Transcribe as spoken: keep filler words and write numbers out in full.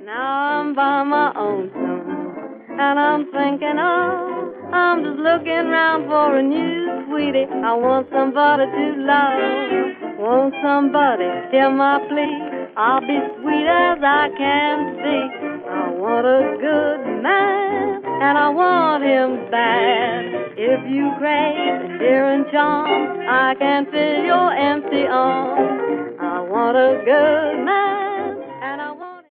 Now I'm by my own son, and I'm thinking, oh, I'm just looking round for a new sweetie. I want somebody to love, want somebody hear my plea. I'll be sweet as I can be. I want a good man, and I want him bad. If you crave endearing charm, I can fill your empty arms. I want a good man,